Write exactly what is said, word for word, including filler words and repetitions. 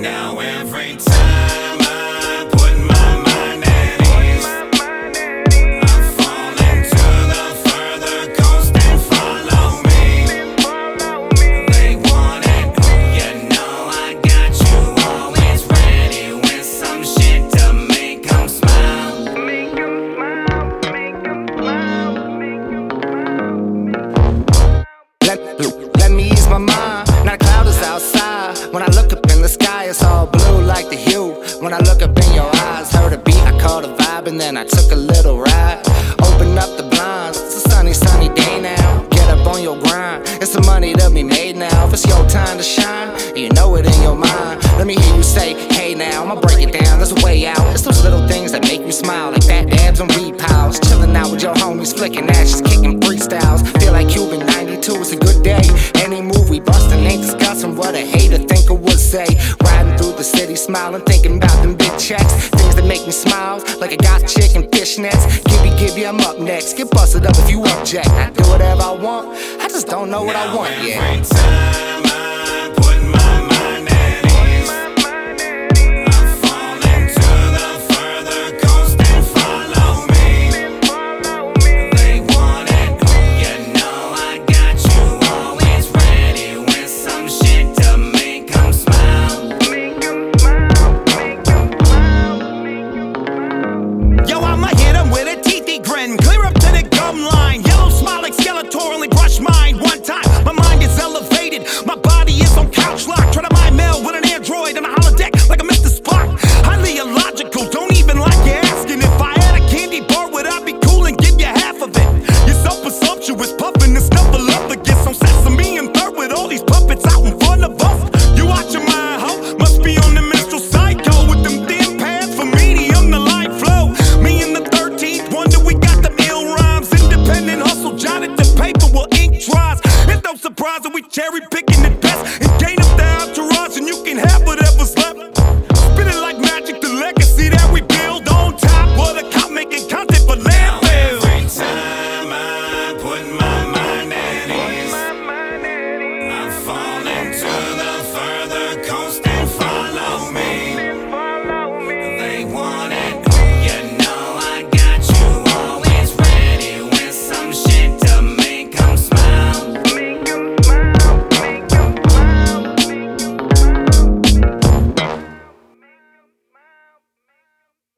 Now every time I put my mind at ease, I fall into the further coast and follow me. They want it, you know I got you always ready with some shit to make 'em smile. Let, let me ease my mind. Not a cloud is outside. When I look up in the sky, it's all blue like the hue. When I look up in your eyes, heard a beat, I caught a vibe, and then I took a little ride. Open up the blinds, it's a sunny, sunny day now. Get up on your grind, it's some money to be made now. If it's your time to shine, and you know it in your mind, let me hear you say, hey now, I'ma break it down, there's a way out. It's those little things that make you smile, like fat dabs and weed piles. Chillin' out with your homies, flicking ashes, kicking freestyles. Feel like Cuban ninety-two, it's a good day. Any move we bustin' ain't discussing what a hater thinker would say. Riding through the city, smiling, thinking about them big checks. Things that make me smile, like I got chicken fishnets. Gibby, Gibby, I'm up next. Get busted up if you object. I do whatever I want, I just don't know what I want yet. Every time